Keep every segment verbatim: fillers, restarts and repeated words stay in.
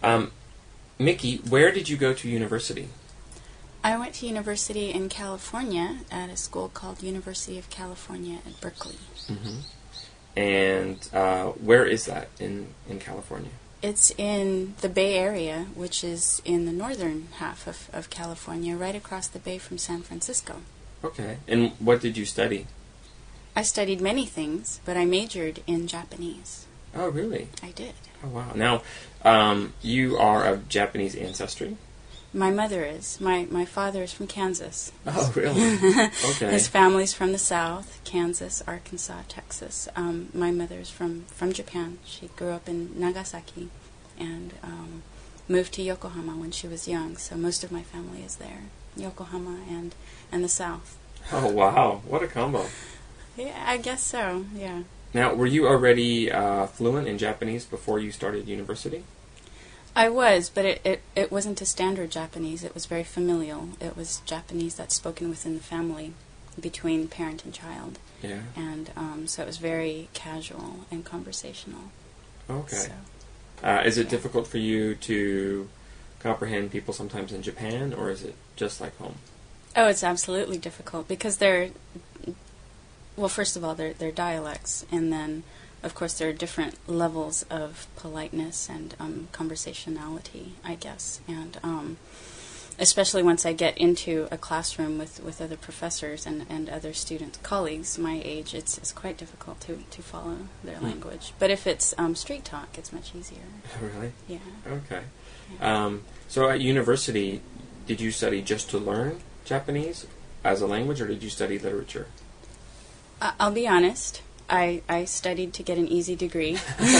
Um, Mickey, where did you go to university? I went to university in California at a school called University of California at Berkeley. Mm-hmm. And uh, where is that in, in California? It's in the Bay Area, which is in the northern half of, of California, right across the bay from San Francisco. Okay. And what did you study? I studied many things, but I majored in Japanese. Oh, really? I did. Oh, wow. Now, um, you are of Japanese ancestry? My mother is. My my father is from Kansas. Oh, really? Okay. His family's from the South, Kansas, Arkansas, Texas. Um, my mother's from, from Japan. She grew up in Nagasaki and um, moved to Yokohama when she was young, so most of my family is there. Yokohama and, and the South. Oh, wow. What a combo. Yeah, I guess so, yeah. Now, were you already uh, fluent in Japanese before you started university? I was, but it, it, it wasn't a standard Japanese. It was very familial. It was Japanese that's spoken within the family between parent and child. Yeah. And um, so it was very casual and conversational. Okay. So, uh, is it yeah. difficult for you to comprehend people sometimes in Japan, or is it just like home? Oh, it's absolutely difficult because they're, well, first of all, they're, they're dialects, and then of course, there are different levels of politeness and um, conversationality, I guess. And um, especially once I get into a classroom with, with other professors and, and other students, colleagues my age, it's, it's quite difficult to, to follow their hmm. language. But if it's um, street talk, it's much easier. Really? Yeah. Okay. Yeah. Um, so at university, did you study just to learn Japanese as a language, or did you study literature? Uh, I'll be honest. I, I studied to get an easy degree,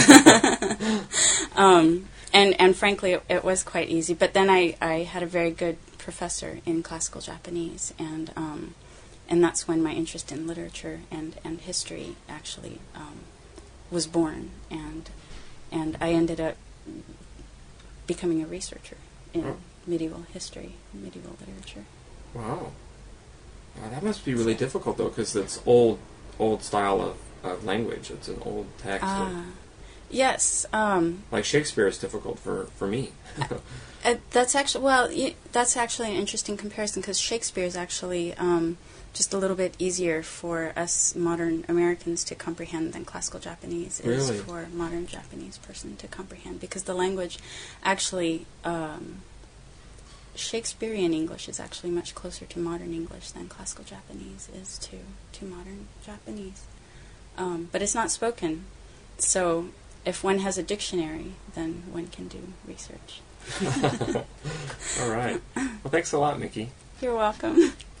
um, and and frankly, it, it was quite easy. But then I, I had a very good professor in classical Japanese, and um, and that's when my interest in literature and, and history actually um, was born, and and I ended up becoming a researcher in oh. medieval history, medieval literature. Wow, wow that must be really so, difficult though, because it's old old style of. Of language. It's an old text. Ah, uh, yes. Um, like Shakespeare is difficult for, for me. uh, that's actually well. Y- that's actually an interesting comparison because Shakespeare is actually um, just a little bit easier for us modern Americans to comprehend than classical Japanese is really? for a modern Japanese person to comprehend because the language actually um, Shakespearean English is actually much closer to modern English than classical Japanese is to to modern Japanese. Um, but it's not spoken, so if one has a dictionary, then one can do research. All right. Well, thanks a lot, Mickey. You're welcome.